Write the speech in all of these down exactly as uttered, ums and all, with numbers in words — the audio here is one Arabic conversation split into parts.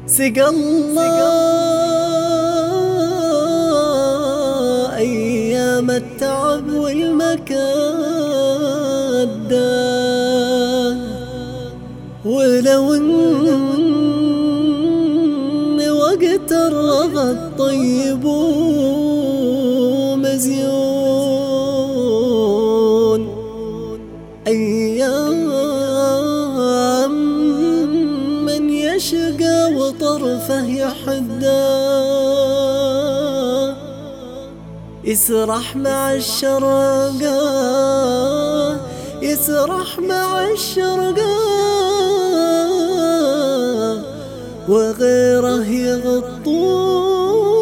سقى الله أيام التعب والمكادة، ولو إن وقت الرغد طيب ومزيون، أيام من يشقى وطرفه يحدى، يسرح مع الشرقة يسرح مع الشرقة وغيره يغطون.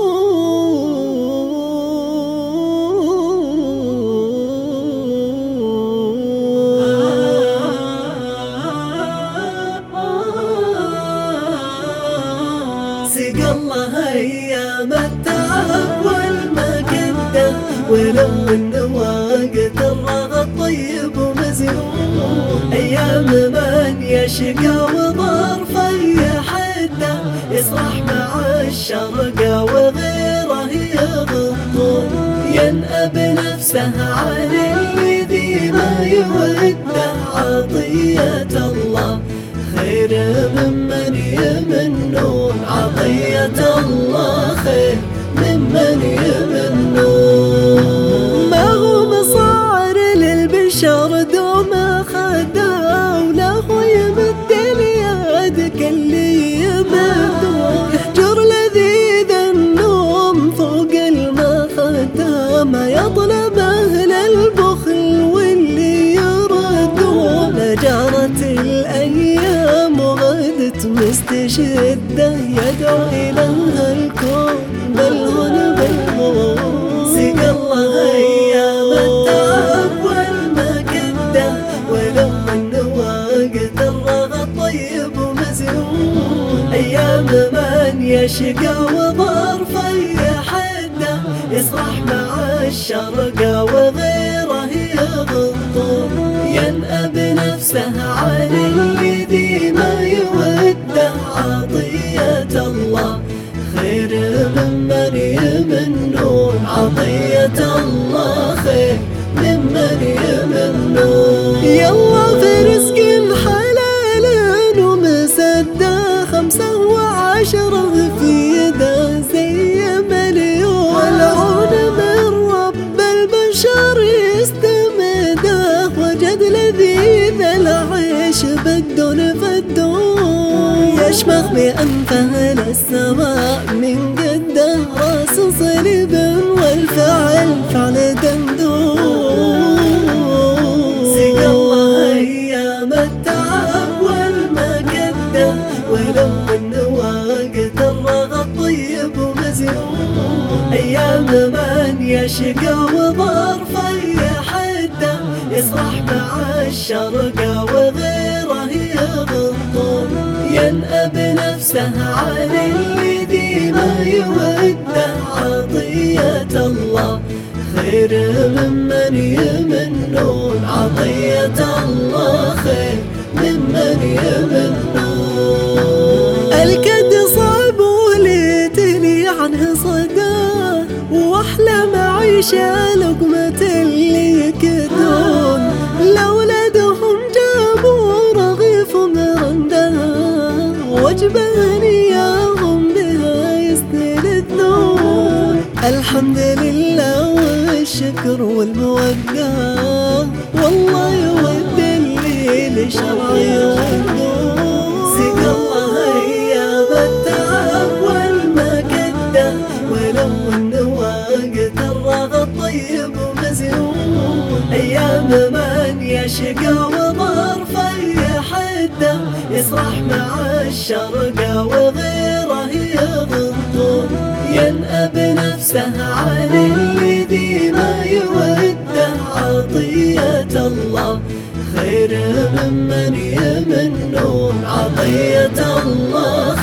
سقى الله أيام التعب والمكدة، ولو إن وقت الرغد طيب ومزيون، أيام من يشقى وظرفه يحدى، يصرح مع الشرقة وغيره يغطون، ينأب نفسه عن الذي ما يوده، عطية الله خير ممن يمنون، عطية الله خير ممن يمنون. ما هو مصار للبشر دوم خدا، وله يمد اليد كاللي يمدون، يهجر لذيذ النوم فوق المخدة، ما يطلب أهل البخل واللي يردون، جارت الأيام وغدت مستشدة، يدعو إلها الكون بالهن بالهون. سقى الله أيام التعب والمكدة، ولو إن وقت الرغد طيب ومزيون، أيام من يشقى وظرفه يحدى، يصرح مع الشرقة وغيره يغطون، ينأب نفسه عن الذي ما يوده، عطية الله خير ممن يمنون، عطية الله خير ممن يمنون. يلا في رزق حلال ومسدة، خمسة وعشرة في يده زي مليون، والعون من رب البشر يستمده، وجد لذيذ العيش بدون فدون، يشمخ بأنفه للسماء من قده، راس صليب والفعل فعل دندون. سقى الله أيام التعب والمكدة، ولو إن وقت الرغد طيب ومزيون، أيام من يشقى وظرفه يحدى، يصرح مع الشرقة وغيره يغطون، ينأب نفسه عن الذي ما يوده، عطية الله خير ممن يمنون، عطية الله خير ممن يمنون. الكد صعب وليتني عنه صدى، وأحلى معيشة لقمة اللي يكدون، لأولادهم جابوا رغيف مرندة، وجبة هنياهم بها يستلذون. الحمد لله والشكر والمودة، والله يود اللي لشرع يودون. سقى الله أيام التعب والمكدة، ولو إن وقت الرغد طيب ومزيون، أيام من يشقى وظرفه يحدى، يصرح مع الشرقة وغيره يغطون، ينأب نفسه عن الذي ما يوده، عطية الله خير ممن يمنون، عطية الله